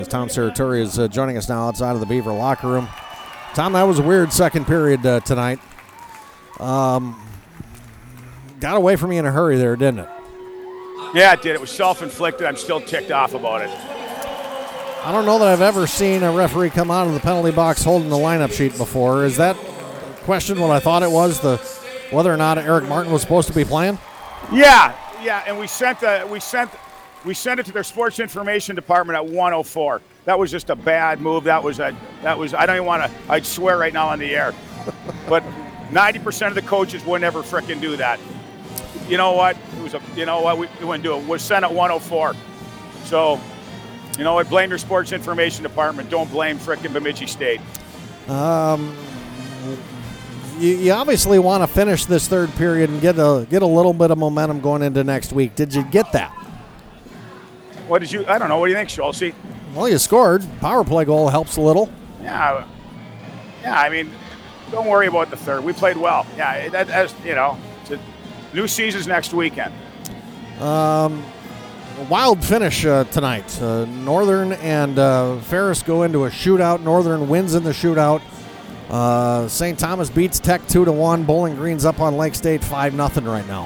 Tom Serratore is joining us now outside of the Beaver locker room. Tom, that was a weird second period tonight. Got away from you in a hurry there, didn't it? Yeah, it did. It was self-inflicted. I'm still ticked off about it. I don't know that I've ever seen a referee come out of the penalty box holding the lineup sheet before. Is that question what I thought it was, whether or not Eric Martin was supposed to be playing? Yeah, and we sent it to their sports information department at 1:04. That was just a bad move. That was I don't even want to. I'd swear right now on the air, but 90% of the coaches would never frickin' do that. You know what? We wouldn't do it. We're sent at 1:04. So, you know what? Blame your sports information department. Don't blame frickin' Bemidji State. You obviously want to finish this third period and get a little bit of momentum going into next week. Did you get that? I don't know. What do you think, Schultz? Well, you scored. Power play goal helps a little. Yeah. I mean, don't worry about the third. We played well. Yeah, that's new season's next weekend. Wild finish tonight. Northern and Ferris go into a shootout. Northern wins in the shootout. St. Thomas beats Tech 2-1. Bowling Green's up on Lake State 5-0 right now.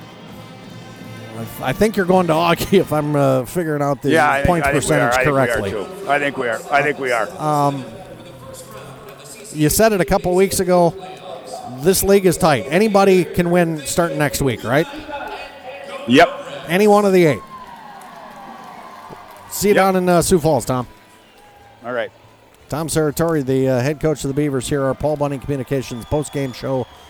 I think you're going to Augie if I'm figuring out the points percentage correctly. I think we are. You said it a couple weeks ago. This league is tight. Anybody can win starting next week, right? Yep. Any one of the 8. See you down in Sioux Falls, Tom. All right. Tom Serratore, the head coach of the Beavers, here, our Paul Bunning Communications post-game show